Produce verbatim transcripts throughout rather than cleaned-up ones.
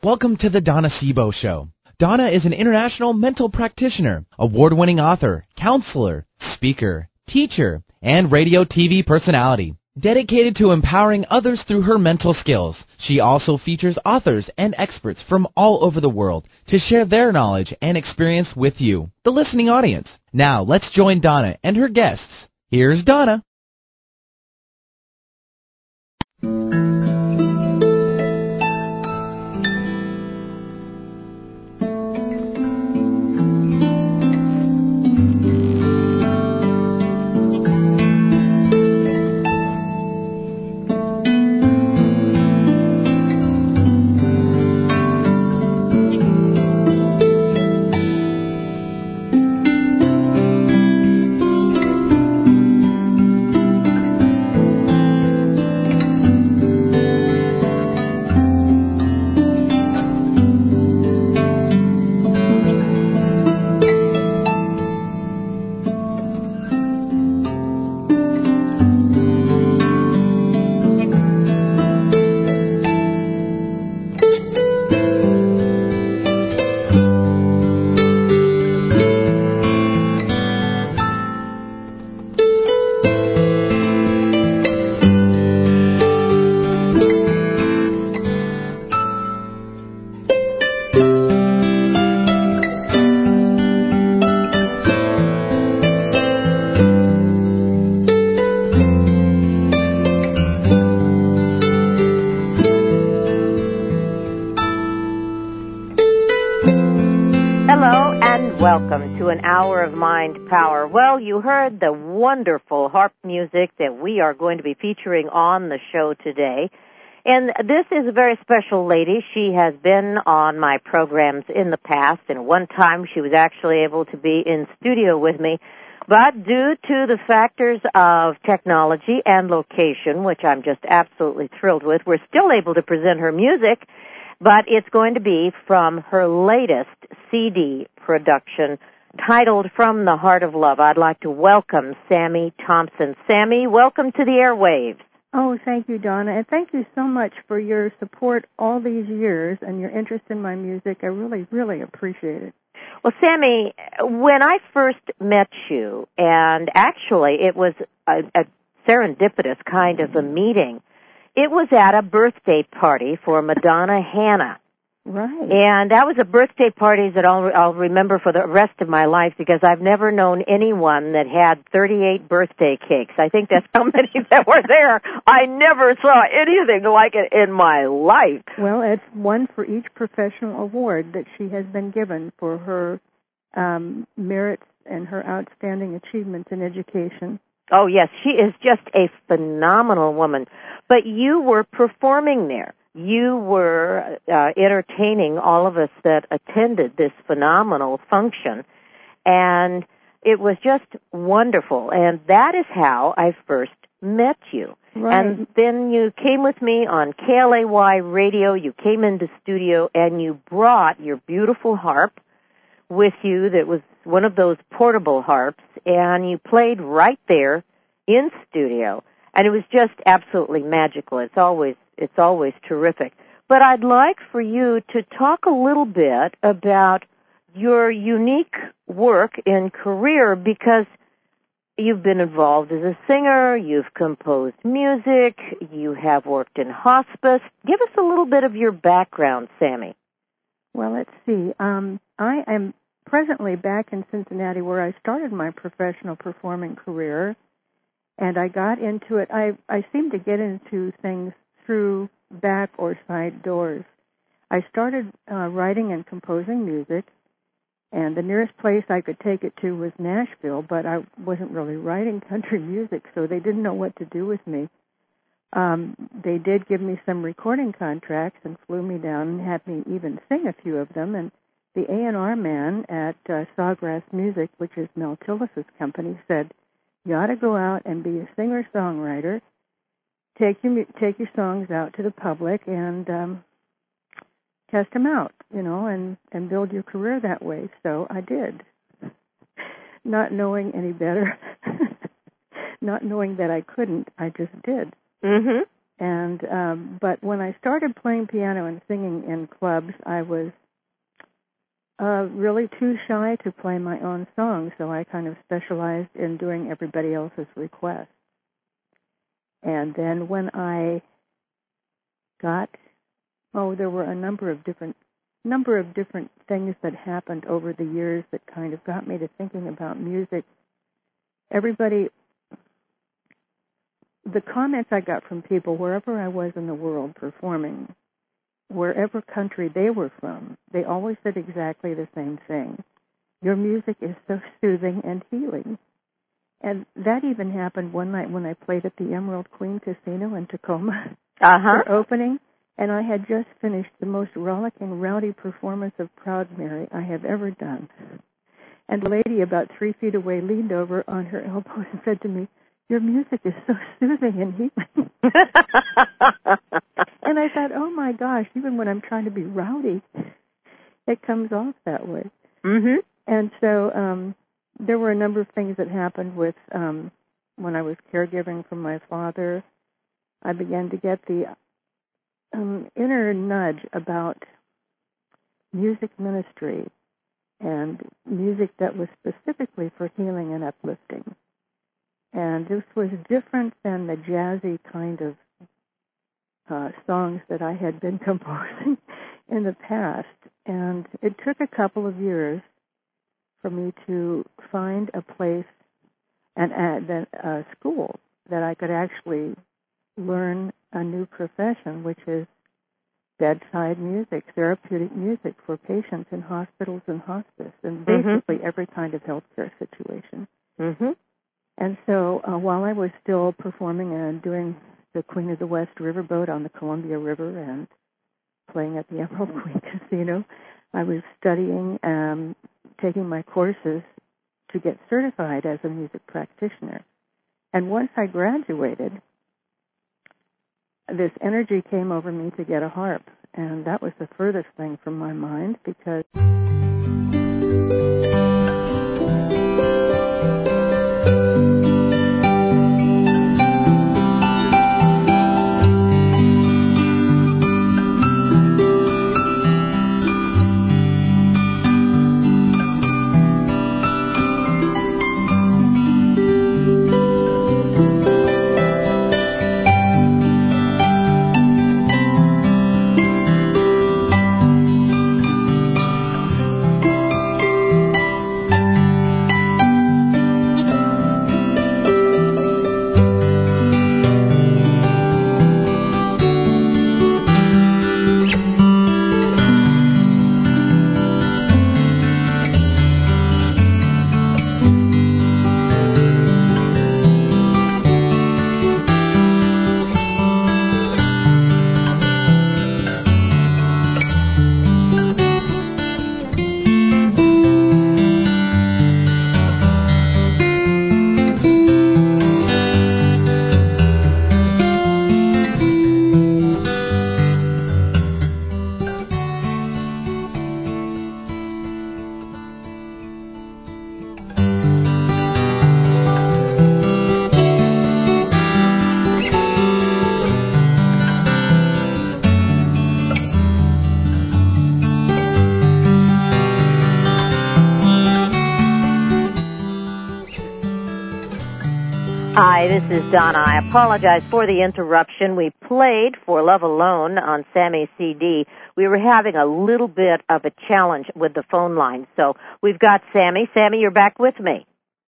Welcome to the Donna Sebo Show. Donna is an international mental practitioner, award-winning author, counselor, speaker, teacher, and radio T V personality. Dedicated to empowering others through her mental skills, she also features authors and experts from all over the world to share their knowledge and experience with you, the listening audience. Now, let's join Donna and her guests. Here's Donna. Welcome to an hour of mind power. Well, you heard the wonderful harp music that we are going to be featuring on the show today. And this is a very special lady. She has been on my programs in the past, and one time she was actually able to be in studio with me. But due to the factors of technology and location, which I'm just absolutely thrilled with, we're still able to present her music, but it's going to be from her latest C D production titled From the Heart of Love. I'd like to welcome Sammy Thompson. Sammy, welcome to the airwaves. Oh, thank you, Donna, and thank you so much for your support all these years and your interest in my music. I really, really appreciate it. Well, Sammy, when I first met you, and actually it was a, a serendipitous kind of a meeting, it was at a birthday party for Madonna Hannah. Right. And that was a birthday party that I'll, I'll remember for the rest of my life because I've never known anyone that had thirty-eight birthday cakes. I think that's how many that were there. I never saw anything like it in my life. Well, it's one for each professional award that she has been given for her um, merits and her outstanding achievements in education. Oh, yes, she is just a phenomenal woman. But you were performing there. You were uh, entertaining all of us that attended this phenomenal function, and it was just wonderful. And that is how I first met you. Right. And then you came with me on K L A Y radio. You came into studio, and you brought your beautiful harp with you that was one of those portable harps, and you played right there in studio. And it was just absolutely magical. It's always It's always terrific. But I'd like for you to talk a little bit about your unique work and career because you've been involved as a singer, you've composed music, you have worked in hospice. Give us a little bit of your background, Sammy. Well, let's see. Um, I am presently back in Cincinnati where I started my professional performing career, and I got into it. I, I seem to get into things through back or side doors. I started uh, writing and composing music, and the nearest place I could take it to was Nashville, but I wasn't really writing country music, so they didn't know what to do with me. Um, they did give me some recording contracts and flew me down and had me even sing a few of them, and the A and R man at uh, Sawgrass Music, which is Mel Tillis's company, said, you ought to go out and be a singer-songwriter, take your take your songs out to the public and um, test them out, you know, and, and build your career that way. So I did, not knowing any better, not knowing that I couldn't. I just did. Mm-hmm. And um, but when I started playing piano and singing in clubs, I was uh, really too shy to play my own songs, so I kind of specialized in doing everybody else's requests. And then when I got, oh, there were a number of different number of different things that happened over the years that kind of got me to thinking about music. Everybody, the comments I got from people wherever I was in the world performing, wherever country they were from, they always said exactly the same thing. Your music is so soothing and healing. And that even happened one night when I played at the Emerald Queen Casino in Tacoma Uh-huh. for opening, and I had just finished the most rollicking, rowdy performance of Proud Mary I have ever done. And a lady about three feet away leaned over on her elbow and said to me, "Your music is so soothing and healing." And I thought, oh my gosh, even when I'm trying to be rowdy, it comes off that way. Mm-hmm. And so um, there were a number of things that happened with um, when I was caregiving for my father. I began to get the um, inner nudge about music ministry and music that was specifically for healing and uplifting. And this was different than the jazzy kind of uh, songs that I had been composing in the past. And it took a couple of years for me to find a place and a, a school that I could actually learn a new profession, which is bedside music, therapeutic music for patients in hospitals and hospice, and basically mm-hmm. every kind of healthcare situation. Mm-hmm. And so uh, while I was still performing and doing the Queen of the West riverboat on the Columbia River and playing at the Emerald Queen Casino, I was studying, um, taking my courses to get certified as a music practitioner. And once I graduated, this energy came over me to get a harp, and that was the furthest thing from my mind because Hi, this is Donna. I apologize for the interruption. We played For Love Alone on Sammy C D. We were having a little bit of a challenge with the phone line, so we've got Sammy. Sammy, you're back with me.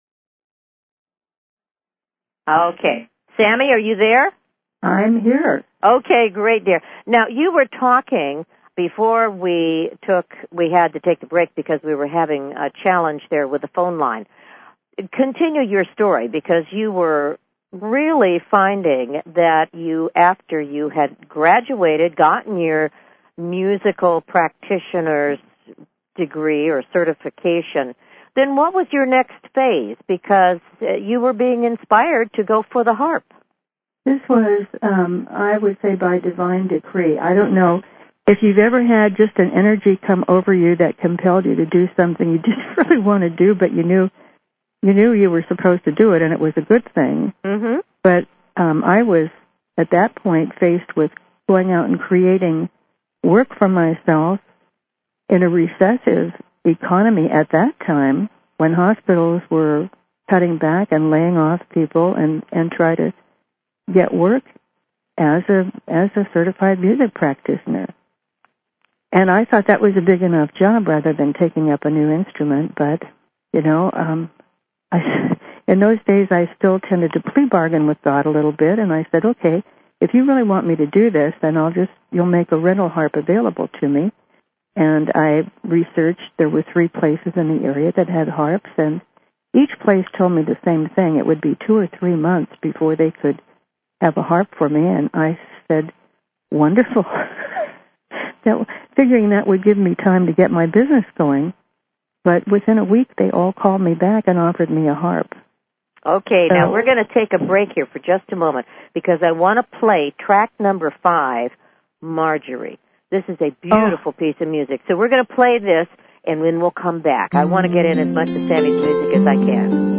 Okay. Sammy, are you there? I'm here. Okay, great, dear. Now, you were talking before we took, we had to take the break because we were having a challenge there with the phone line. Continue your story, because you were really finding that you, after you had graduated, gotten your musical practitioner's degree or certification, then what was your next phase? Because you were being inspired to go for the harp. This was, um, I would say, by divine decree. I don't know if you've ever had just an energy come over you that compelled you to do something you didn't really want to do, but you knew You knew you were supposed to do it, and it was a good thing. Mm-hmm. But um, I was at that point faced with going out and creating work for myself in a recessive economy at that time when hospitals were cutting back and laying off people and, and try to get work as a as a certified music practitioner. And I thought that was a big enough job rather than taking up a new instrument. But, you know, um, I, in those days I still tended to plea bargain with God a little bit. And I said, okay, if you really want me to do this, then I'll just, you'll make a rental harp available to me. And I researched, there were three places in the area that had harps. And each place told me the same thing. It would be two or three months before they could have a harp for me. And I said, wonderful. That, figuring that would give me time to get my business going. But within a week, they all called me back and offered me a harp. Okay, So, now we're going to take a break here for just a moment because I want to play track number five, Marjorie. This is a beautiful oh. piece of music. So we're going to play this, and then we'll come back. I want to get in as much of Sammy's music as I can.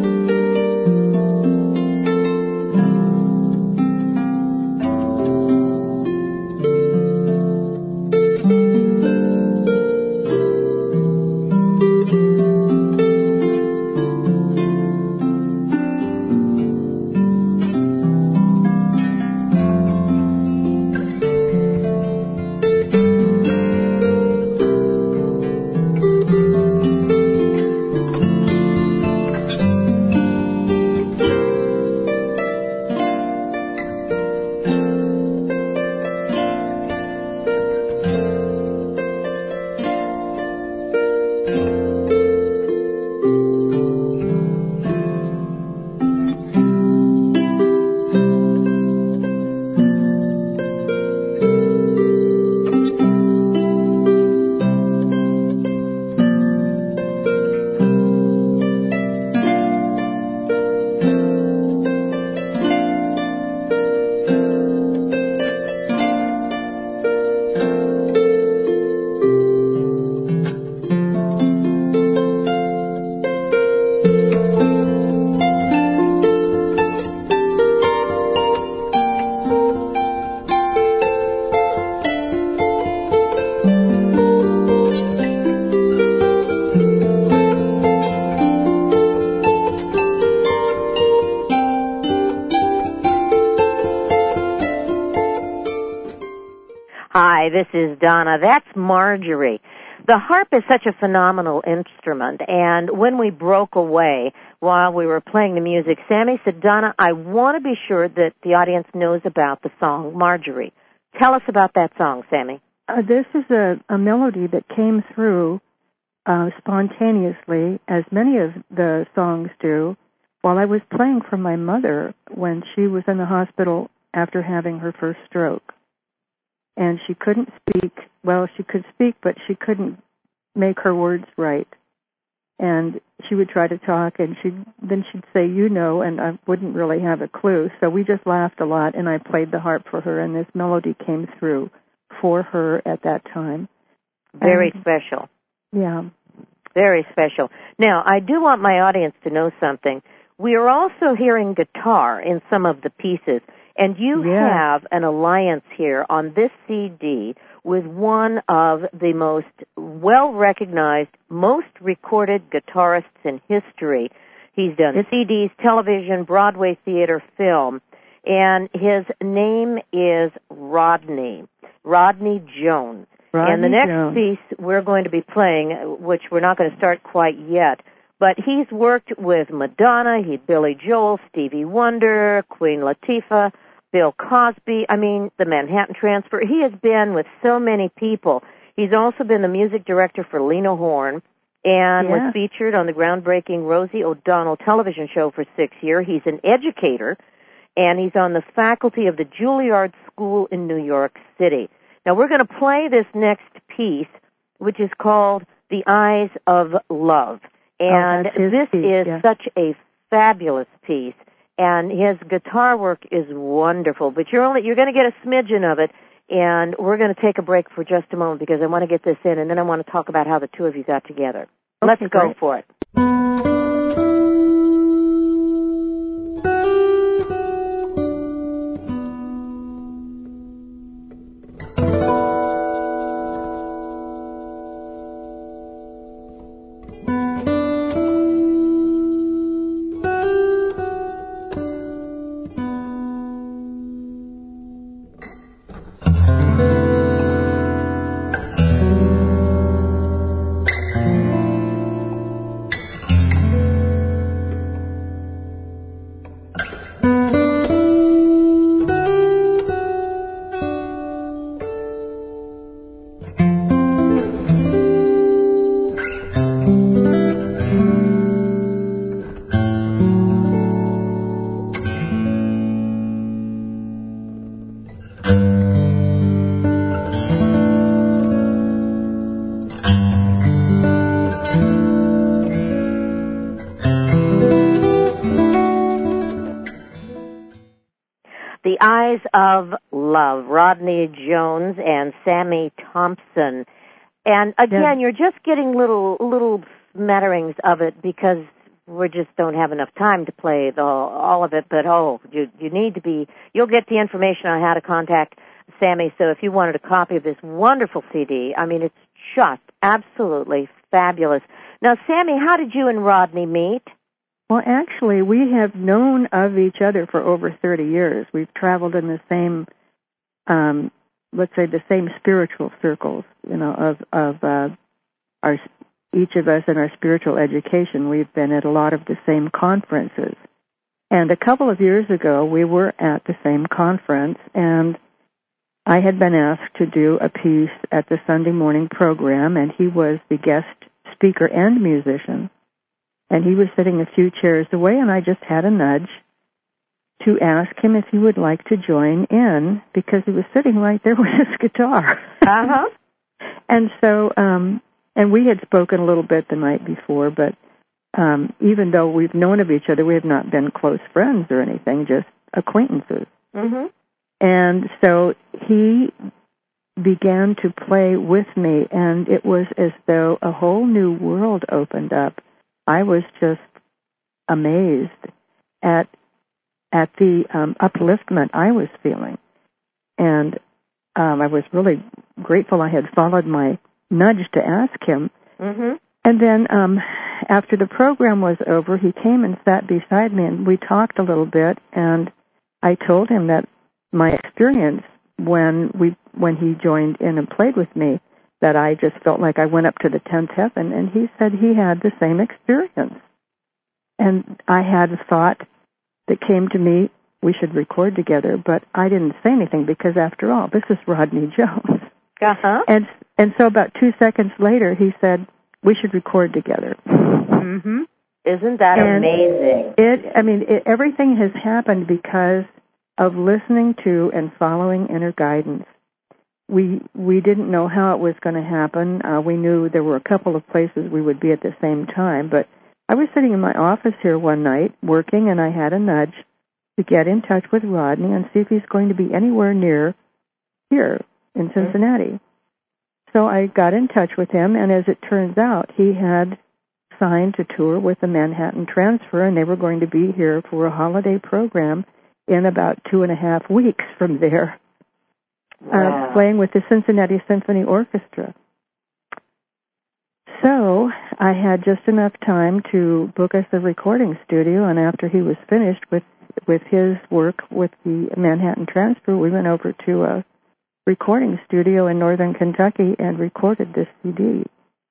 Hi, this is Donna. That's Marjorie. The harp is such a phenomenal instrument, and when we broke away while we were playing the music, Sammy said, Donna, I want to be sure that the audience knows about the song Marjorie. Tell us about that song, Sammy. Uh, this is a, a melody that came through uh, spontaneously, as many of the songs do, while I was playing for my mother when she was in the hospital after having her first stroke. And she couldn't speak. Well, she could speak, but she couldn't make her words right. And she would try to talk, and she'd, then she'd say, you know, and I wouldn't really have a clue. So we just laughed a lot, and I played the harp for her, and this melody came through for her at that time. Very and, special. Yeah. Very special. Now, I do want my audience to know something. We are also hearing guitar in some of the pieces. And you yeah. have an alliance here on this C D with one of the most well-recognized, most recorded guitarists in history. He's done it's, C Ds, television, Broadway theater, film, and his name is Rodney, Rodney Jones. Rodney and the next Jones. piece we're going to be playing, which we're not going to start quite yet, but he's worked with Madonna, he Billy Joel, Stevie Wonder, Queen Latifah, Bill Cosby, I mean, the Manhattan Transfer. He has been with so many people. He's also been the music director for Lena Horne and yeah. was featured on the groundbreaking Rosie O'Donnell television show for six years. He's an educator, and he's on the faculty of the Juilliard School in New York City. Now, we're going to play this next piece, which is called The Eyes of Love. And oh, this piece, is yeah. such a fabulous piece, and his guitar work is wonderful. But you're only you're going to get a smidgen of it, and we're going to take a break for just a moment because I want to get this in, and then I want to talk about how the two of you got together. Okay, Let's go great. for it. Eyes of Love, Rodney Jones and Sammy Thompson. And again, yeah. you're just getting little little smatterings of it because we just don't have enough time to play the all of it. But oh, you you need to be. You'll get the information on how to contact Sammy. So if you wanted a copy of this wonderful C D, I mean, it's just absolutely fabulous. Now, Sammy, how did you and Rodney meet? Well, actually, we have known of each other for over thirty years. We've traveled in the same, um, let's say, the same spiritual circles, you know, of, of uh, our each of us in our spiritual education. We've been at a lot of the same conferences. And a couple of years ago, we were at the same conference, and I had been asked to do a piece at the Sunday morning program, and he was the guest speaker and musician. And he was sitting a few chairs away, and I just had a nudge to ask him if he would like to join in, because he was sitting right there with his guitar. Uh-huh. And so, um, and we had spoken a little bit the night before, but um, even though we've known of each other, we have not been close friends or anything, just acquaintances. Mm-hmm. And so he began to play with me, and it was as though a whole new world opened up. I was just amazed at at the um, upliftment I was feeling, and um, I was really grateful I had followed my nudge to ask him. Mm-hmm. And then um, after the program was over, he came and sat beside me, and we talked a little bit, and I told him that my experience when we when he joined in and played with me, that I just felt like I went up to the tenth heaven, and he said he had the same experience. And I had a thought that came to me, we should record together, but I didn't say anything because, after all, this is Rodney Jones. Uh-huh. And and so about two seconds later, he said, we should record together. Mm-hmm. Isn't that and amazing? It, I mean, it, everything has happened because of listening to and following inner guidance. We we didn't know how it was going to happen. Uh, we knew there were a couple of places we would be at the same time, but I was sitting in my office here one night working, and I had a nudge to get in touch with Rodney and see if he's going to be anywhere near here in Cincinnati. Mm-hmm. So I got in touch with him, and as it turns out, he had signed to tour with the Manhattan Transfer, and they were going to be here for a holiday program in about two and a half weeks from there. Wow. Uh, playing with the Cincinnati Symphony Orchestra. So I had just enough time to book us a recording studio, and after he was finished with, with his work with the Manhattan Transfer, we went over to a recording studio in northern Kentucky and recorded this C D.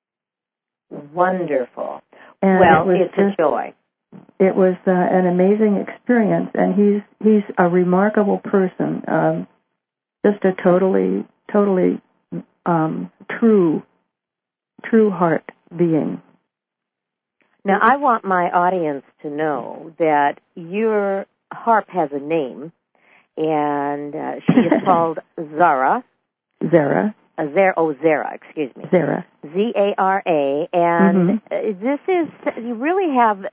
Wonderful. And well, it it's just, a joy. It was uh, an amazing experience, and he's he's a remarkable person. Um, Just a totally, totally um, true, true heart being. Now, I want my audience to know that your harp has a name, and uh, she is called Zara. Zara. Uh, Zara. Oh, Zara, excuse me. Zara. Z A R A. And mm-hmm. this is, you really have,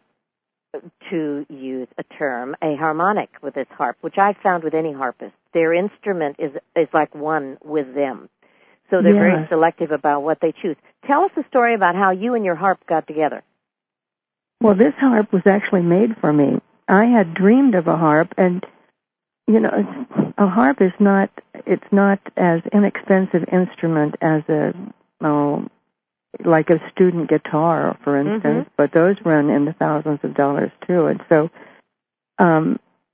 to use a term, a harmonic with this harp, which I've found with any harpist. Their instrument is is like one with them. So they're yeah. very selective about what they choose. Tell us a story about how you and your harp got together. Well, this harp was actually made for me. I had dreamed of a harp, and, you know, a harp is not, it's not as inexpensive instrument as a, oh, like a student guitar, for instance, mm-hmm. but those run in the thousands of dollars, too. And so um,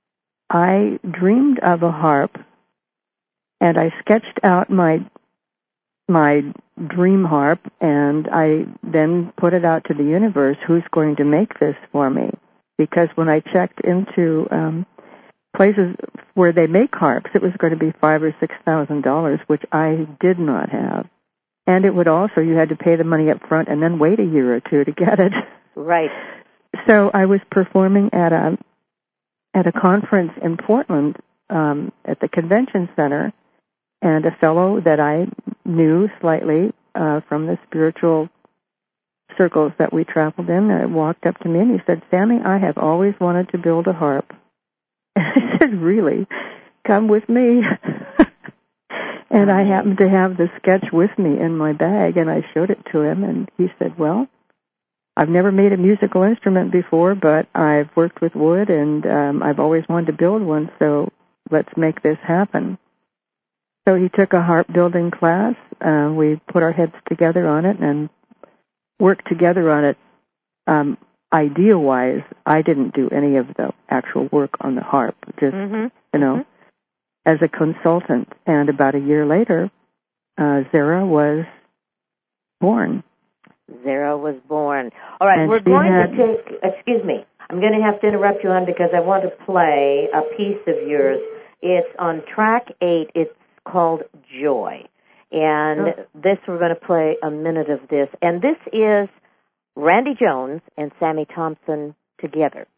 I dreamed of a harp, and I sketched out my my dream harp, and I then put it out to the universe, who's going to make this for me? Because when I checked into um, places where they make harps, it was going to be five or six thousand dollars, which I did not have. And it would also, you had to pay the money up front and then wait a year or two to get it. Right. So I was performing at a at a conference in Portland um, at the convention center, and a fellow that I knew slightly uh, from the spiritual circles that we traveled in uh, walked up to me and he said, "Sammy, I have always wanted to build a harp." And I said, "Really?" come with me. And I happened to have the sketch with me in my bag, and I showed it to him, and he said, well, I've never made a musical instrument before, but I've worked with wood, and um, I've always wanted to build one, so let's make this happen. So he took a harp building class. Uh, we put our heads together on it and worked together on it. Um, idea-wise, I didn't do any of the actual work on the harp, just, mm-hmm. you know, mm-hmm. as a consultant. And about a year later, uh, Zara was born. Zara was born. All right, and we're going had... to take, excuse me, I'm going to have to interrupt you on because I want to play a piece of yours. It's on track eight. It's called Joy. And oh. this, we're going to play a minute of this. And this is Randy Jones and Sammy Thompson together.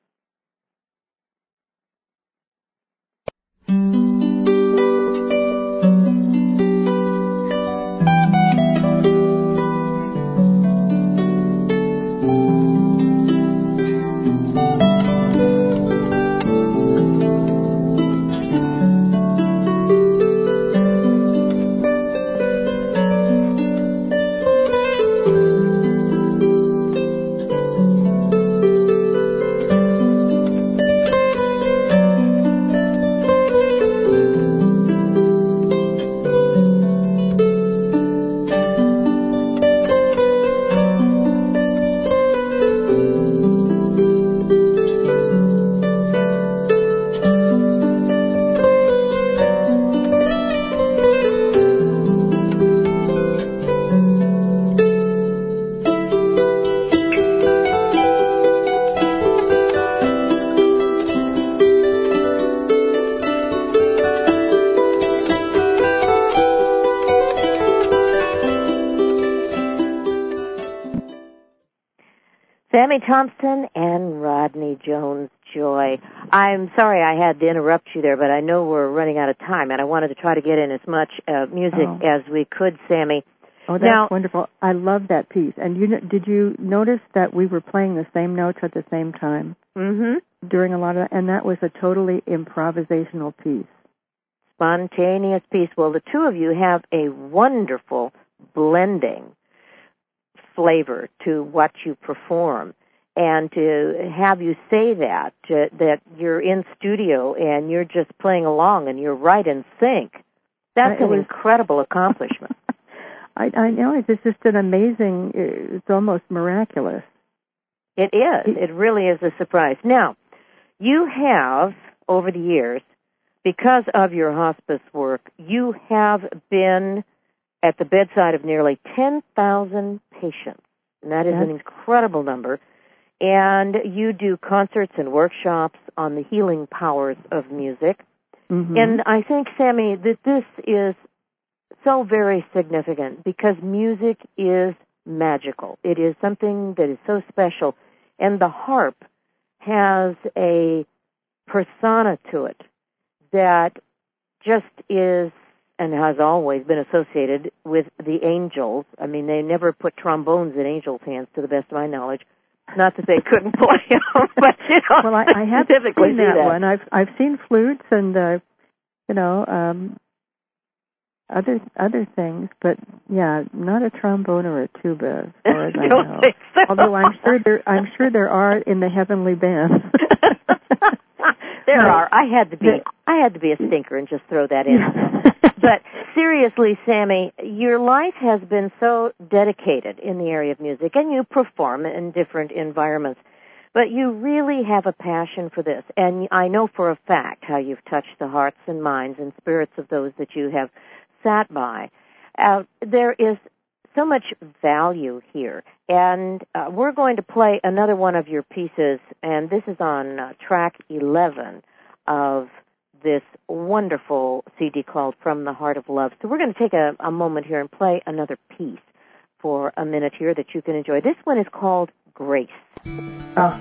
Sammy Thompson and Rodney Jones, Joy. I'm sorry I had to interrupt you there, but I know we're running out of time, and I wanted to try to get in as much uh, music oh. as we could, Sammy. Oh, that's now, wonderful. I love that piece. And you did you notice that we were playing the same notes at the same time mm-hmm. during a lot of that? And that was a totally improvisational piece. Spontaneous piece. Well, the two of you have a wonderful blending flavor to what you perform. And to have you say that, to, that you're in studio and you're just playing along and you're right in sync, that's an was, incredible accomplishment. I, I know. It's just an amazing, it's almost miraculous. It is. It really is a surprise. Now, you have, over the years, because of your hospice work, you have been at the bedside of nearly ten thousand patients. And that is That's... an incredible number. And you do concerts and workshops on the healing powers of music. Mm-hmm. And I think, Sammy, that this is so very significant because music is magical. It is something that is so special. And the harp has a persona to it that just is and has always been associated with the angels. I mean, they never put trombones in angels' hands, to the best of my knowledge. Not that they couldn't play them, but, you know, well, I, I have seen that, that one. I've I've seen flutes and, uh, you know, um, other other things, but, yeah, not a trombone or a tuba, as far as I know. So. Although I'm sure there I'm sure there are in the heavenly bands. There are. I had to be. I had to be a stinker and just throw that in. But seriously, Sammy, your life has been so dedicated in the area of music, and you perform in different environments. But you really have a passion for this, and I know for a fact how you've touched the hearts and minds and spirits of those that you have sat by. Uh, there is so much value here, and uh, we're going to play another one of your pieces, and this is on uh, track eleven of this wonderful C D called From the Heart of Love. So we're going to take a, a moment here and play another piece for a minute here that you can enjoy. This one is called Grace. Oh.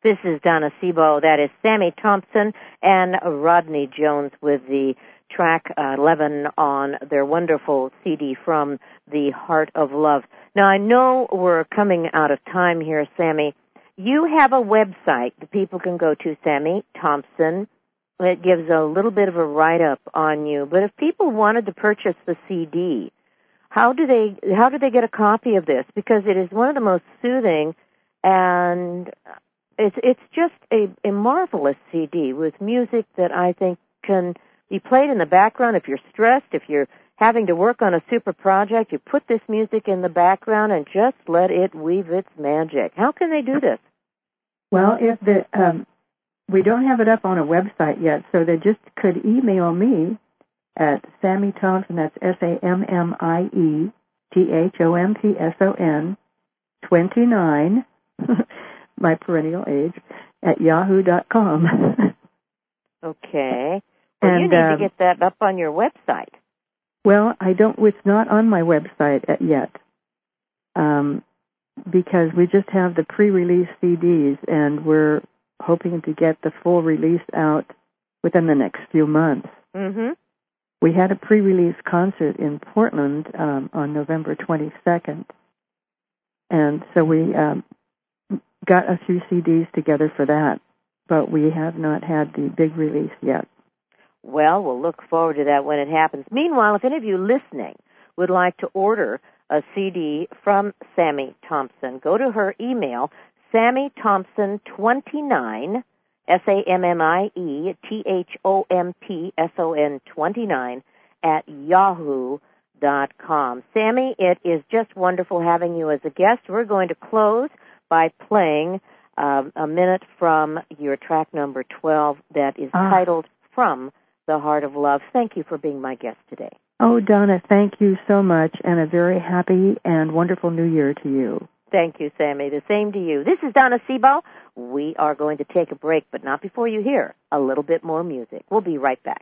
This is Donna Sebo. That is Sammy Thompson and Rodney Jones with the track uh, eleven on their wonderful C D from The Heart of Love. Now, I know we're coming out of time here, Sammy. You have a website that people can go to, Sammy Thompson. It gives a little bit of a write-up on you. But if people wanted to purchase the C D, how do they how do they get a copy of this? Because it is one of the most soothing, and it's it's just a, a marvelous C D with music that I think can be played in the background if you're stressed, if you're having to work on a super project. You put this music in the background and just let it weave its magic. How can they do this? Well, if the um, we don't have it up on a website yet, so they just could email me at Sammy Thompson, that's S A M M I E T H O M P S O N, twenty-nine, my perennial age, at yahoo dot com. Okay. Well, and, you need uh, to get that up on your website. Well, I don't, it's not on my website yet, um, because we just have the pre-release C Ds, and we're hoping to get the full release out within the next few months. Mm-hmm. We had a pre-release concert in Portland um, on November twenty-second, and so we um, got a few C Ds together for that, but we have not had the big release yet. Well, we'll look forward to that when it happens. Meanwhile, if any of you listening would like to order a C D from Sammy Thompson, go to her email, Sammy Thompson twenty-nine, S A M M I E T H O M P S O N twenty-nine, at yahoo dot com. Sammy, it is just wonderful having you as a guest. We're going to close by playing um, a minute from your track number twelve that is ah. titled From the Heart of Love. Thank you for being my guest today. Oh, Donna, thank you so much, and a very happy and wonderful New Year to you. Thank you, Sammy. The same to you. This is Donna Sebo. We are going to take a break, but not before you hear a little bit more music. We'll be right back.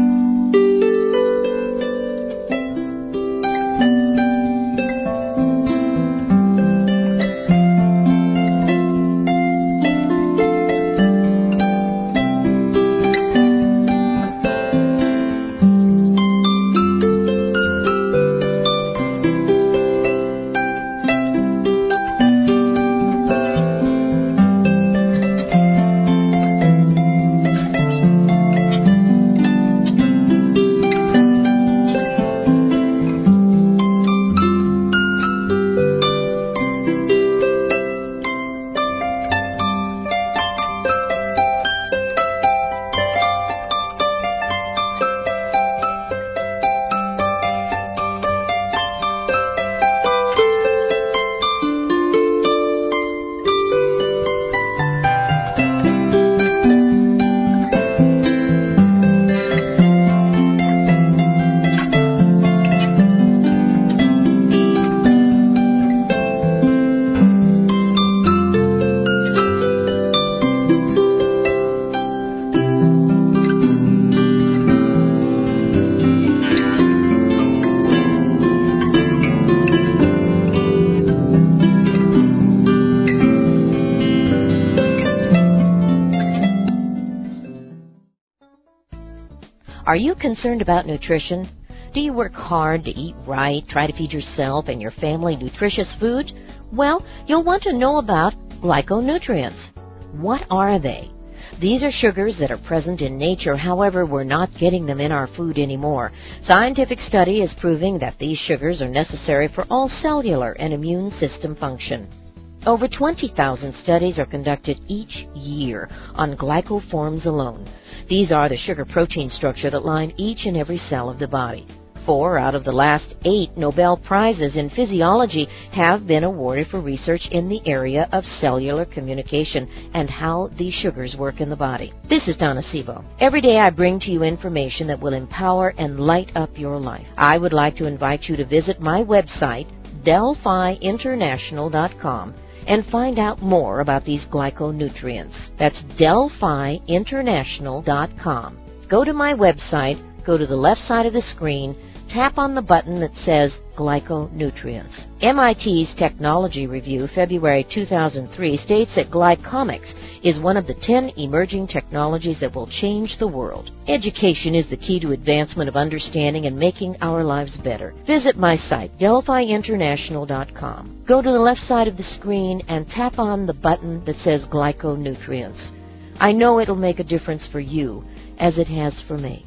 Are you concerned about nutrition? Do you work hard to eat right, try to feed yourself and your family nutritious food? Well, you'll want to know about glyconutrients. What are they? These are sugars that are present in nature, however, we're not getting them in our food anymore. Scientific study is proving that these sugars are necessary for all cellular and immune system function. Over twenty thousand studies are conducted each year on glycoforms alone. These are the sugar protein structure that line each and every cell of the body. Four out of the last eight Nobel Prizes in physiology have been awarded for research in the area of cellular communication and how these sugars work in the body. This is Donna Sebo. Every day I bring to you information that will empower and light up your life. I would like to invite you to visit my website, Delphi International dot com, and find out more about these glyconutrients. That's Delphi International dot com. Go to my website, go to the left side of the screen, tap on the button that says Glyconutrients. M I T's Technology Review, February two thousand three, states that glycomics is one of the ten emerging technologies that will change the world. Education is the key to advancement of understanding and making our lives better. Visit my site, Delphi International dot com. Go to the left side of the screen and tap on the button that says Glyconutrients. I know it'll make a difference for you, as it has for me.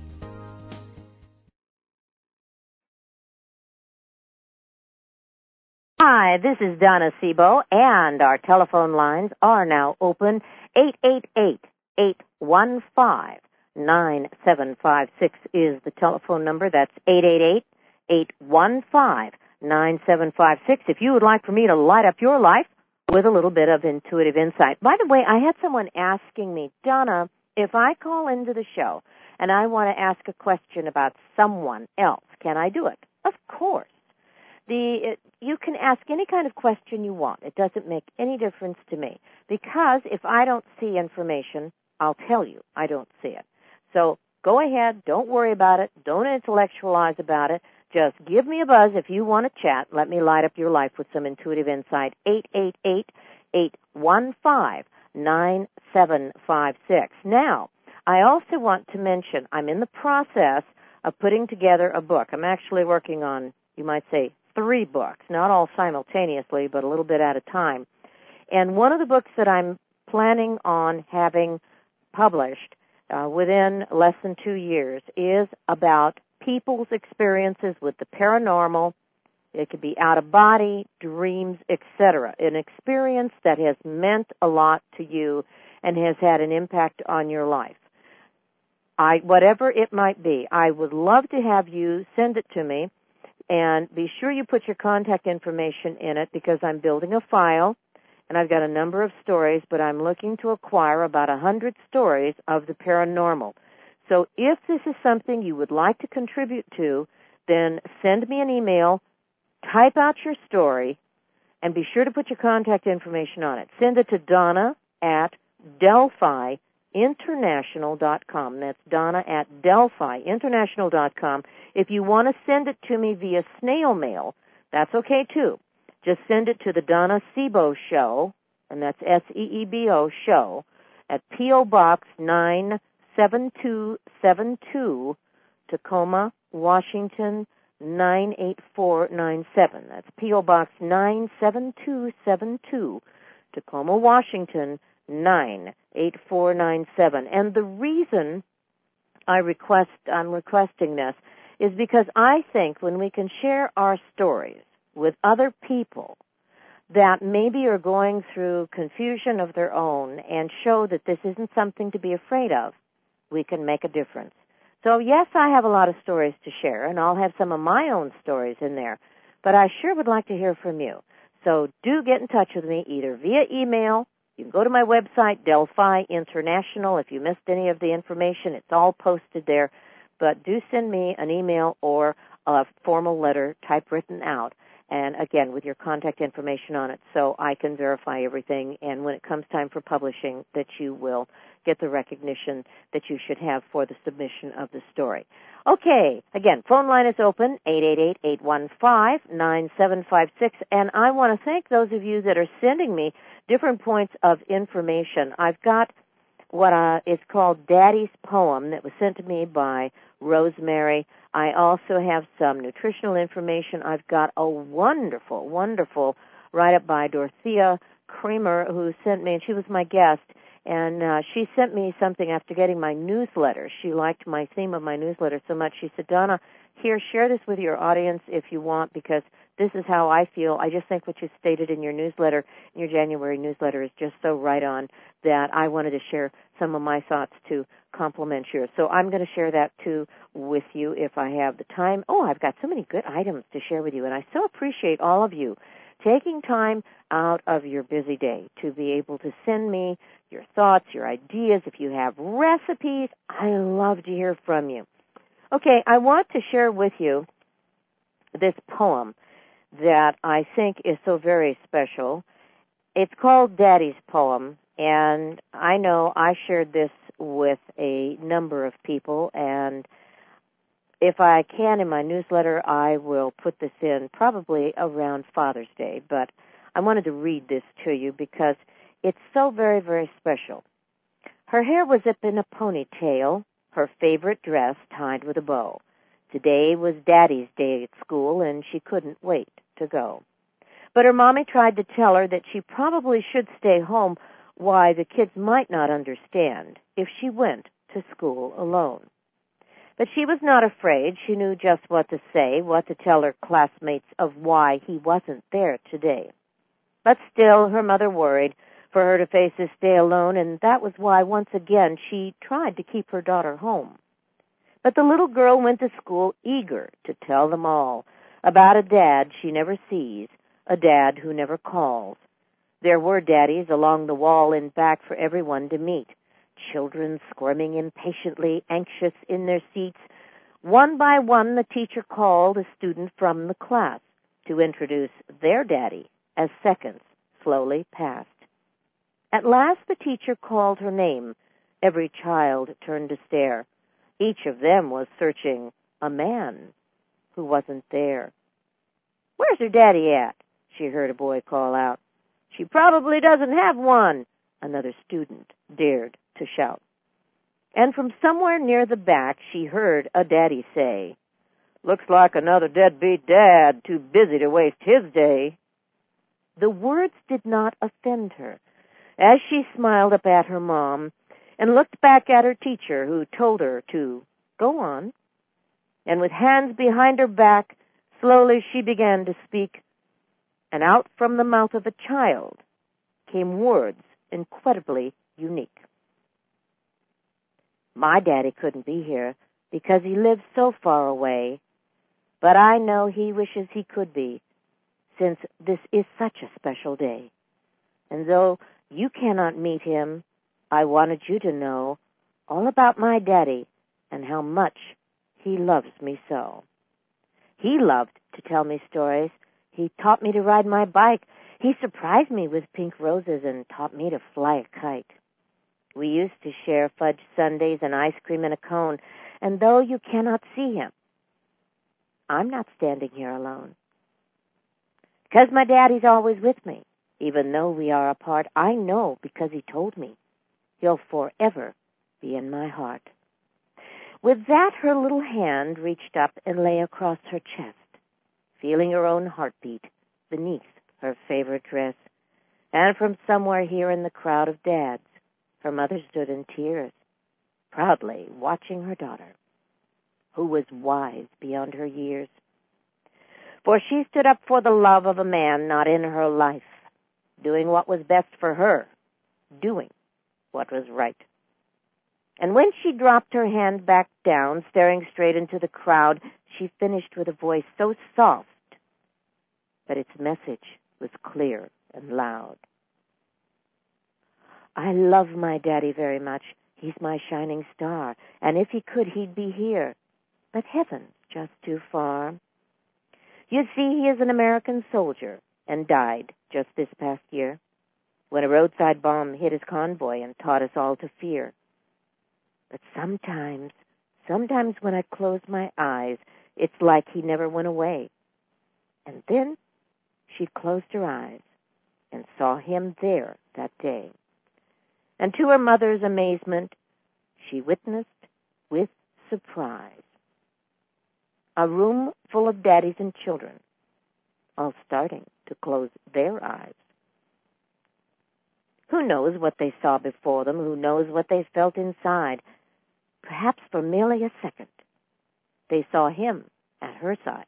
Hi, this is Donna Sebo, and our telephone lines are now open. eight eight eight, eight one five, nine seven five six is the telephone number. That's eight eight eight, eight one five, nine seven five six. If you would like for me to light up your life with a little bit of intuitive insight. By the way, I had someone asking me, Donna, if I call into the show and I want to ask a question about someone else, can I do it? Of course. The it, you can ask any kind of question you want. It doesn't make any difference to me, because if I don't see information, I'll tell you I don't see it. So go ahead. Don't worry about it. Don't intellectualize about it. Just give me a buzz if you want to chat. Let me light up your life with some intuitive insight. eight eight eight, eight one five, nine seven five six. Now, I also want to mention I'm in the process of putting together a book. I'm actually working on, you might say, three books, not all simultaneously, but a little bit at a time. And one of the books that I'm planning on having published uh, within less than two years is about people's experiences with the paranormal. It could be out of body, dreams, et cetera. An experience that has meant a lot to you and has had an impact on your life. I, whatever it might be, I would love to have you send it to me. And be sure you put your contact information in it, because I'm building a file, and I've got a number of stories, but I'm looking to acquire about a hundred stories of the paranormal. So if this is something you would like to contribute to, then send me an email, type out your story, and be sure to put your contact information on it. Send it to Donna at Delphi International dot com. That's Donna at Delphi International dot com. If you want to send it to me via snail mail, that's okay too. Just send it to the Donna Sebo Show, and that's S E E B O Show, at P O. Box nine seven two seven two, Tacoma, Washington nine eight four nine seven. That's P O. Box nine seven two seven two, Tacoma, Washington nine eight four nine seven. And the reason I request I'm requesting this is because I think when we can share our stories with other people that maybe are going through confusion of their own and show that this isn't something to be afraid of, we can make a difference. So yes, I have a lot of stories to share, and I'll have some of my own stories in there, but I sure would like to hear from you. So do get in touch with me either via email. You can go to my website, Delphi International. If you missed any of the information, it's all posted there. But do send me an email or a formal letter typewritten out, and again, with your contact information on it, so I can verify everything, and when it comes time for publishing, that you will get the recognition that you should have for the submission of the story. Okay, again, phone line is open, eight eight eight, eight one five, nine seven five six, and I want to thank those of you that are sending me different points of information. I've got what uh, is called Daddy's Poem that was sent to me by Rosemary. I also have some nutritional information. I've got a wonderful, wonderful write-up by Dorothea Kramer, who sent me, and she was my guest, and uh, she sent me something after getting my newsletter. She liked my theme of my newsletter so much. She said, Donna, here, share this with your audience if you want, because this is how I feel. I just think what you stated in your newsletter, in your January newsletter, is just so right on that I wanted to share some of my thoughts to complement yours. So I'm going to share that, too, with you if I have the time. Oh, I've got so many good items to share with you, and I so appreciate all of you taking time out of your busy day to be able to send me your thoughts, your ideas. If you have recipes, I love to hear from you. Okay, I want to share with you this poem that I think is so very special. It's called Daddy's Poem, and I know I shared this with a number of people, and if I can in my newsletter, I will put this in probably around Father's Day, but I wanted to read this to you because it's so very, very special. Her hair was up in a ponytail, her favorite dress tied with a bow. Today was Daddy's day at school, and she couldn't wait to go. But her mommy tried to tell her that she probably should stay home, why the kids might not understand if she went to school alone. But she was not afraid. She knew just what to say, what to tell her classmates of why he wasn't there today. But still, her mother worried for her to face this day alone, and that was why, once again, she tried to keep her daughter home. But the little girl went to school eager to tell them all about a dad she never sees, a dad who never calls. There were daddies along the wall in back for everyone to meet, children squirming impatiently, anxious in their seats. One by one, the teacher called a student from the class to introduce their daddy as seconds slowly passed. At last the teacher called her name. Every child turned to stare. Each of them was searching a man who wasn't there. "Where's her daddy at?" she heard a boy call out. "She probably doesn't have one," another student dared to shout. And from somewhere near the back she heard a daddy say, "Looks like another deadbeat dad, too busy to waste his day." The words did not offend her, as she smiled up at her mom and looked back at her teacher, who told her to go on. And with hands behind her back, slowly she began to speak, and out from the mouth of a child came words incredibly unique. "My daddy couldn't be here because he lives so far away, but I know he wishes he could be, since this is such a special day. And though you cannot meet him, I wanted you to know all about my daddy and how much he loves me so. He loved to tell me stories. He taught me to ride my bike. He surprised me with pink roses and taught me to fly a kite. We used to share fudge sundaes and ice cream in a cone, and though you cannot see him, I'm not standing here alone. Because my daddy's always with me, even though we are apart, I know because he told me he'll forever be in my heart." With that, her little hand reached up and lay across her chest, feeling her own heartbeat beneath her favorite dress. And from somewhere here in the crowd of dads, her mother stood in tears, proudly watching her daughter, who was wise beyond her years. For she stood up for the love of a man not in her life, doing what was best for her, doing what was right. And when she dropped her hand back down, staring straight into the crowd, she finished with a voice so soft that its message was clear and loud. "I love my daddy very much. He's my shining star, and if he could, he'd be here. But heaven's just too far. You see, he is an American soldier and died just this past year when a roadside bomb hit his convoy and taught us all to fear. But sometimes, sometimes when I close my eyes, it's like he never went away." And then she closed her eyes and saw him there that day. And to her mother's amazement, she witnessed with surprise a room full of daddies and children, all starting to close their eyes. Who knows what they saw before them? Who knows what they felt inside? Perhaps for merely a second, they saw him at her side.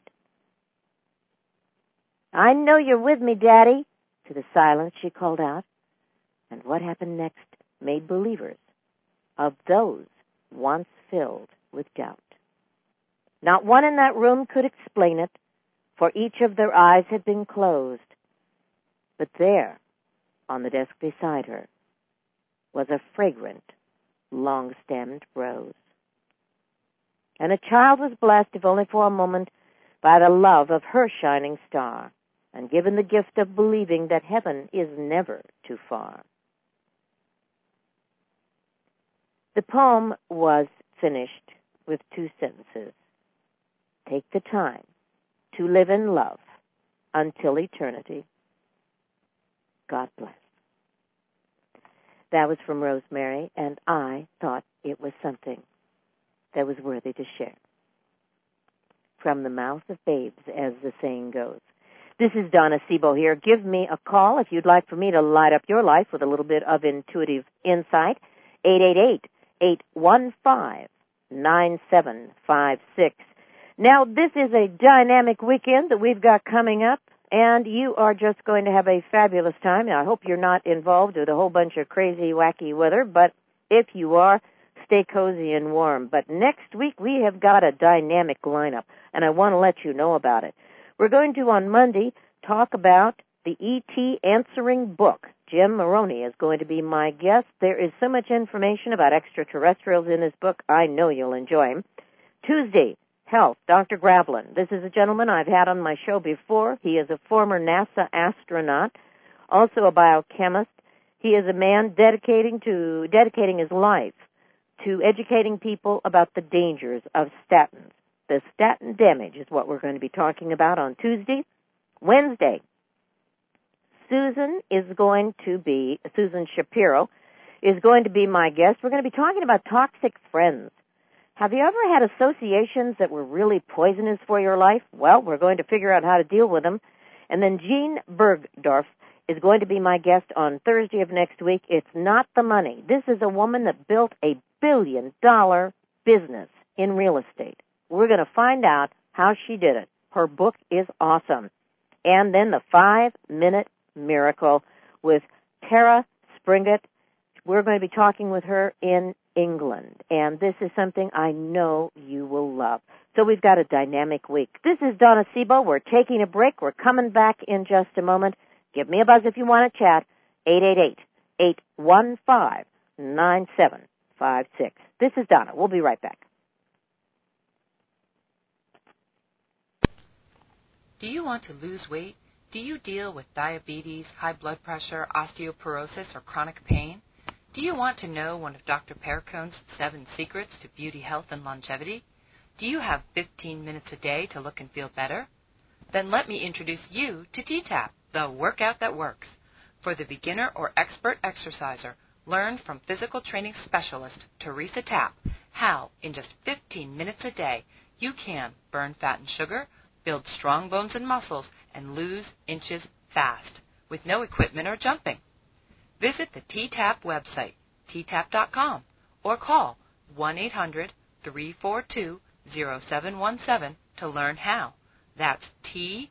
"I know you're with me, Daddy." To the silence she called out. And what happened next made believers of those once filled with doubt. Not one in that room could explain it, for each of their eyes had been closed. But there, on the desk beside her, was a fragrant, long-stemmed rose. And a child was blessed, if only for a moment, by the love of her shining star, and given the gift of believing that heaven is never too far. The poem was finished with two sentences. take the time to live in love until eternity. God bless. That was from Rosemary, and I thought it was something that was worthy to share. From the mouth of babes, as the saying goes. This is Donna Sebo here. Give me a call if you'd like for me to light up your life with a little bit of intuitive insight. eight eight eight, eight one five, nine seven five six. Now, this is a dynamic weekend that we've got coming up, and you are just going to have a fabulous time. Now, I hope you're not involved with a whole bunch of crazy, wacky weather, but if you are, stay cozy and warm. But next week, we have got a dynamic lineup, and I want to let you know about it. We're going to, on Monday, talk about the E T Answering Book. Jim Maroney is going to be my guest. There is so much information about extraterrestrials in this book, I know you'll enjoy him. Tuesday, Health, Doctor Gravelin. This is a gentleman I've had on my show before. He is a former NASA astronaut, also a biochemist. He is a man dedicating to dedicating his life to educating people about the dangers of statins. The statin damage is what we're going to be talking about on Tuesday. Wednesday, Susan is going to be, Susan Shapiro is going to be my guest. We're going to be talking about toxic friends. Have you ever had associations that were really poisonous for your life? Well, we're going to figure out how to deal with them. And then Jean Bergdorf is going to be my guest on Thursday of next week. It's not the money. This is a woman that built a billion-dollar business in real estate. We're going to find out how she did it. Her book is awesome. And then the five-minute miracle with Tara Springett. We're going to be talking with her in England, and this is something I know you will love. So we've got a dynamic week. This is Donna Sebo. We're taking a break. We're coming back in just a moment. Give me a buzz if you want to chat. eight eight eight, eight one five, nine seven five six. This is Donna. We'll be right back. Do you want to lose weight? Do you deal with diabetes, high blood pressure, osteoporosis, or chronic pain? Do you want to know one of Doctor Perricone's seven secrets to beauty, health, and longevity? Do you have fifteen minutes a day to look and feel better? Then let me introduce you to T TAP, the workout that works. For the beginner or expert exerciser, learn from physical training specialist Teresa Tapp how, in just fifteen minutes a day, you can burn fat and sugar, build strong bones and muscles, and lose inches fast with no equipment or jumping. Visit the T TAP website, T tap dot com, or call one eight hundred, three four two, zero seven one seven to learn how. That's T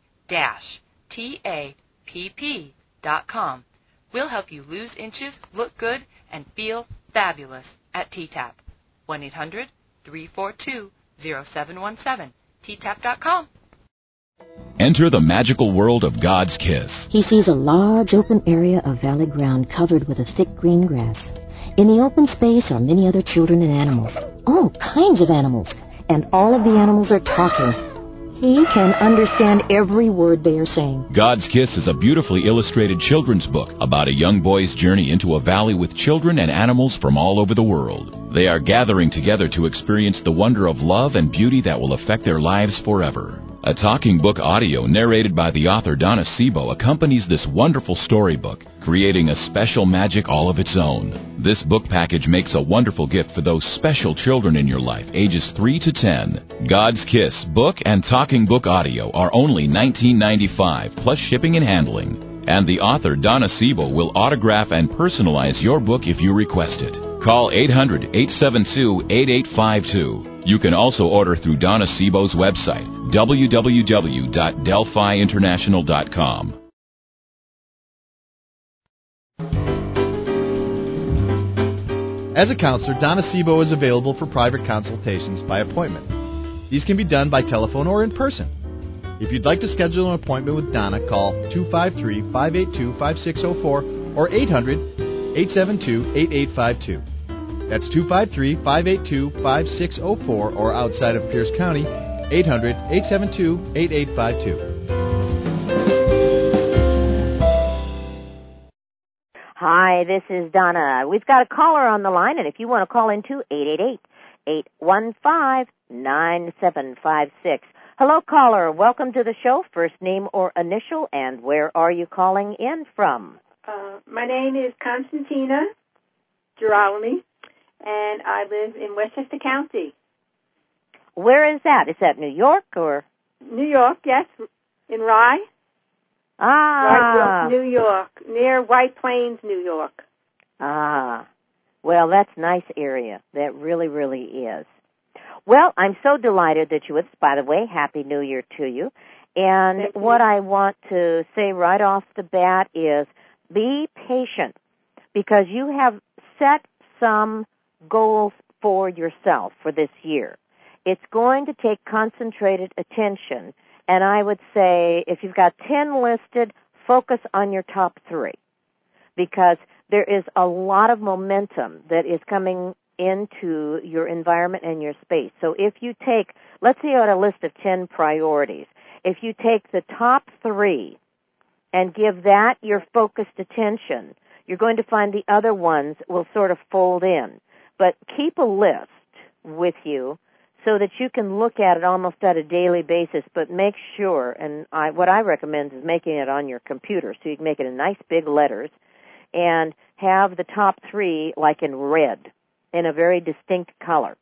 T A P P dot com. We'll help you lose inches, look good, and feel fabulous at T TAP. one eight hundred, three four two, zero seven one seven, T tap dot com. Enter the magical world of God's Kiss. He sees a large open area of valley ground covered with a thick green grass. In the open space are many other children and animals, all kinds of animals, and all of the animals are talking. He can understand every word they are saying. God's Kiss is a beautifully illustrated children's book about a young boy's journey into a valley with children and animals from all over the world. They are gathering together to experience the wonder of love and beauty that will affect their lives forever. A talking book audio narrated by the author Donna Sebo accompanies this wonderful storybook, creating a special magic all of its own. This book package makes a wonderful gift for those special children in your life, ages three to ten. God's Kiss book and talking book audio are only nineteen ninety-five dollars plus shipping and handling. And the author Donna Sebo will autograph and personalize your book if you request it. Call eight hundred, eight seven two, eight eight five two. You can also order through Donna Sebo's website, w w w dot delphi international dot com. As a counselor, Donna Sebo is available for private consultations by appointment. These can be done by telephone or in person. If you'd like to schedule an appointment with Donna, call two five three, five eight two, five six zero four or eight hundred, eight seven two, eight eight five two. That's two five three, five eight two, five six zero four or outside of Pierce County, eight hundred, eight seven two, eight eight five two. Hi, this is Donna. We've got a caller on the line, and if you want to call into eight eight eight, eight one five, nine seven five six. Hello, caller. Welcome to the show. First name or initial, and where are you calling in from? Uh, my name is Constantina Girolami, and I live in Westchester County. Where is that? Is that New York or? New York, yes, in Rye. Ah. Rye, New York, near White Plains, New York. Ah. Well, that's a nice area. That really, really is. Well, I'm so delighted that you would. By the way, Happy New Year to you. And Thank you. What I want to say right off the bat is be patient, because you have set some goals for yourself for this year. It's going to take concentrated attention, and I would say if you've got ten listed, focus on your top three, because there is a lot of momentum that is coming into your environment and your space. So if you take, let's say you had a list of ten priorities, if you take the top three and give that your focused attention, you're going to find the other ones will sort of fold in. But keep a list with you so that you can look at it almost at a daily basis, but make sure, and I, what I recommend is making it on your computer so you can make it in nice big letters and have the top three like in red, in a very distinct color.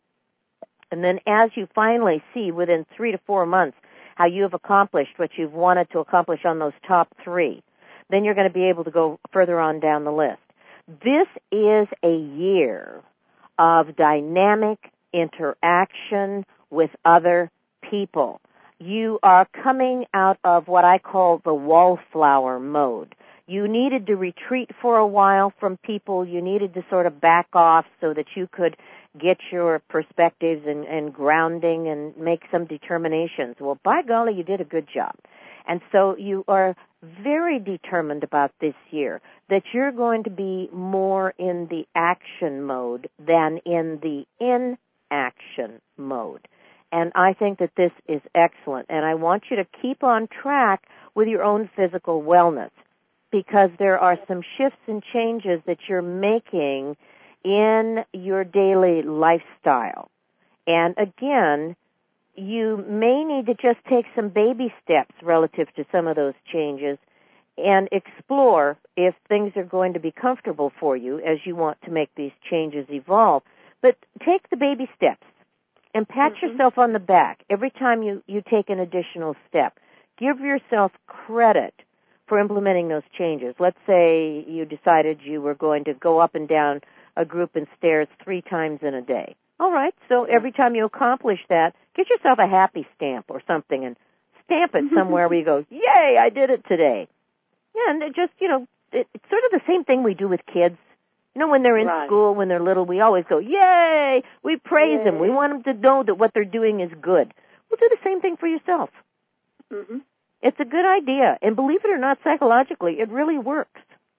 And then as you finally see within three to four months how you have accomplished what you've wanted to accomplish on those top three, then you're going to be able to go further on down the list. This is a year of dynamic interaction with other people. You are coming out of what I call the wallflower mode. You needed to retreat for a while from people. You needed to sort of back off so that you could get your perspectives and, and grounding and make some determinations. Well, by golly, you did a good job. And so you are very determined about this year that you're going to be more in the action mode than in the inaction mode. And I think that this is excellent. And I want you to keep on track with your own physical wellness, because there are some shifts and changes that you're making in your daily lifestyle. And again, you may need to just take some baby steps relative to some of those changes and explore if things are going to be comfortable for you as you want to make these changes evolve. But take the baby steps and pat mm-hmm. yourself on the back every time you, you take an additional step. Give yourself credit for implementing those changes. Let's say you decided you were going to go up and down a group and stairs three times in a day. All right, so every time you accomplish that, get yourself a happy stamp or something and stamp it somewhere where you go, yay, I did it today. Yeah, and it just, you know, it, it's sort of the same thing we do with kids. You know, when they're in right. school, when they're little, we always go, yay, we praise yay. them. We want them to know that what they're doing is good. Well, do the same thing for yourself. Mm-hmm. It's a good idea, and believe it or not, psychologically, it really works.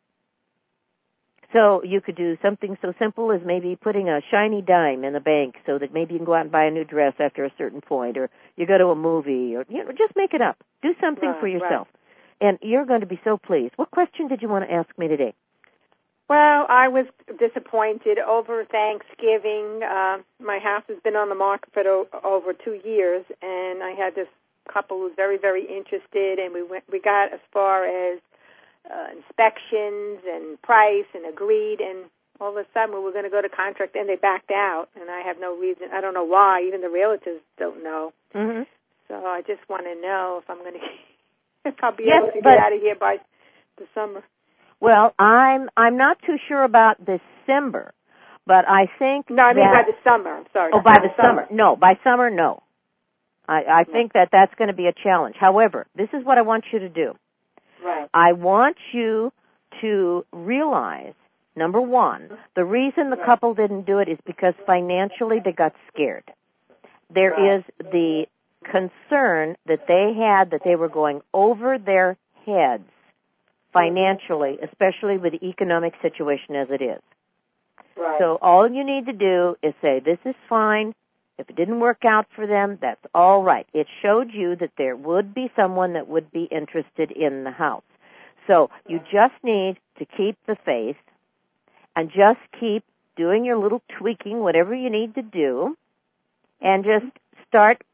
So you could do something so simple as maybe putting a shiny dime in the bank so that maybe you can go out and buy a new dress after a certain point, or you go to a movie, or you know, just make it up. Do something right, for yourself, right. and you're going to be so pleased. What question did you want to ask me today? Well, I was disappointed over Thanksgiving. Uh, my house has been on the market for o- over two years, and I had this couple who was very, very interested, and we went. We got as far as uh, inspections and price, and agreed. And all of a sudden, we were going to go to contract, and they backed out. And I have no reason. I don't know why. Even the realtors don't know. Mm-hmm. So I just want to know if I'm going to, if I'll be yes, able to but, get out of here by the summer. Well, I'm I'm not too sure about December, but I think no, I mean that, by the summer. I'm sorry. Oh, by, by the summer. summer. No, by summer, no. I, I think that that's going to be a challenge. However, this is what I want you to do. Right. I want you to realize, number one, the reason the right. couple didn't do it is because financially they got scared. There right. is the concern that they had that they were going over their heads financially, especially with the economic situation as it is. Right. So all you need to do is say, this is fine. If it didn't work out for them, that's all right. It showed you that there would be someone that would be interested in the house. So you just need to keep the faith and just keep doing your little tweaking, whatever you need to do, and just start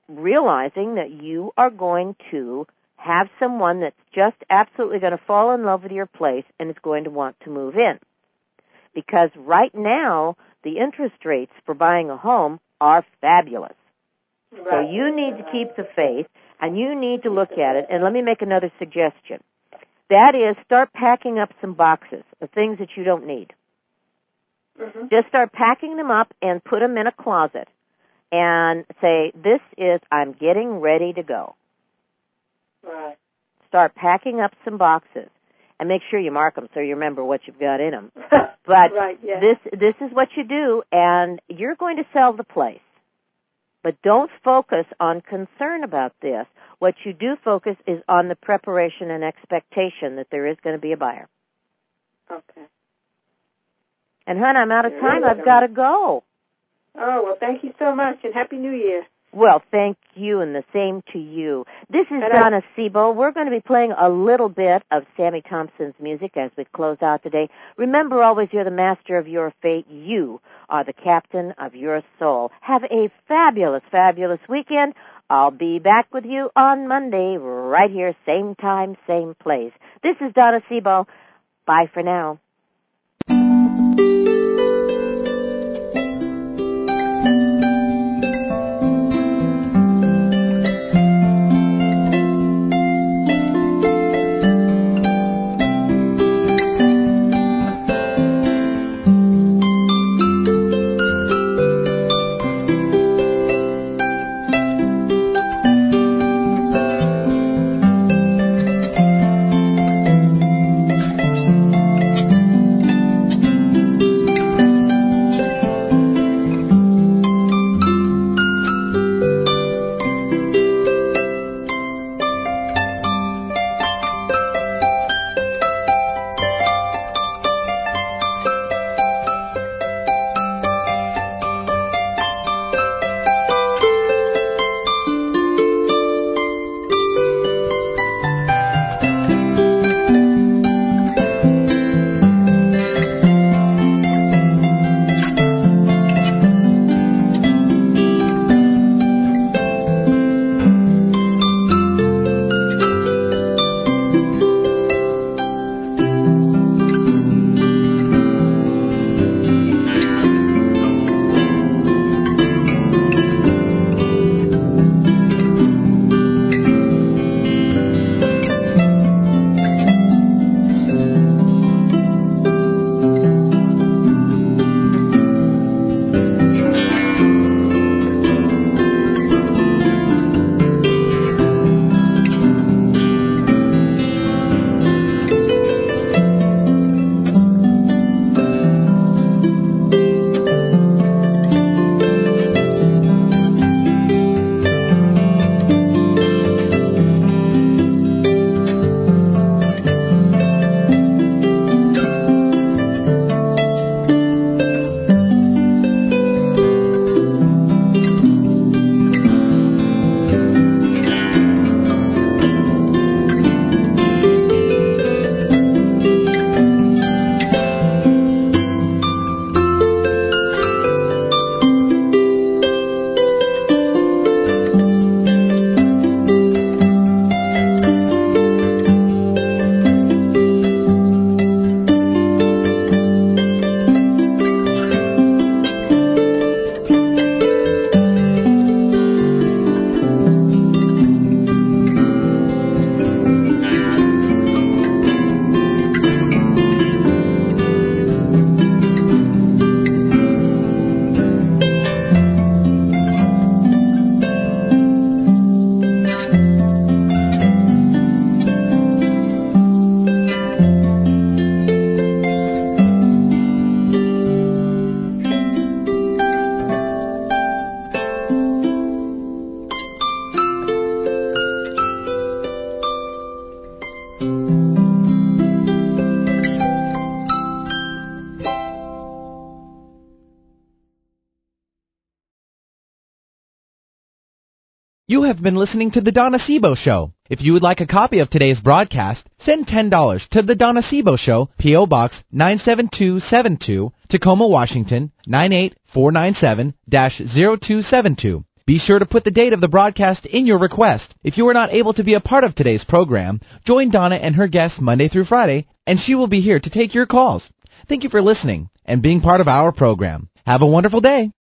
realizing that you are going to have someone that's just absolutely going to fall in love with your place and is going to want to move in. Because right now, the interest rates for buying a home are fabulous. Right. So you need to keep the faith, and you need to look at it. And let me make another suggestion. That is, start packing up some boxes of things that you don't need. Mm-hmm. Just start packing them up and put them in a closet and say, this is, I'm getting ready to go. Right. Start packing up some boxes and make sure you mark them so you remember what you've got in them. But right, yeah. this this is what you do, and you're going to sell the place. But don't focus on concern about this. What you do focus is on the preparation and expectation that there is going to be a buyer. Okay. And, hon, I'm out of time. I've got to go. Oh, well, thank you so much, and Happy New Year. Well, thank you, and the same to you. This is and Donna I- Sebo. We're going to be playing a little bit of Sammy Thompson's music as we close out today. Remember always, you're the master of your fate. You are the captain of your soul. Have a fabulous, fabulous weekend. I'll be back with you on Monday, right here, same time, same place. This is Donna Sebo. Bye for now. You have been listening to The Donna Sebo Show. If you would like a copy of today's broadcast, send ten dollars to The Donna Sebo Show, P O. Box nine seven two seven two, Tacoma, Washington, nine eight four nine seven, zero two seven two. Be sure to put the date of the broadcast in your request. If you are not able to be a part of today's program, join Donna and her guests Monday through Friday, and she will be here to take your calls. Thank you for listening and being part of our program. Have a wonderful day.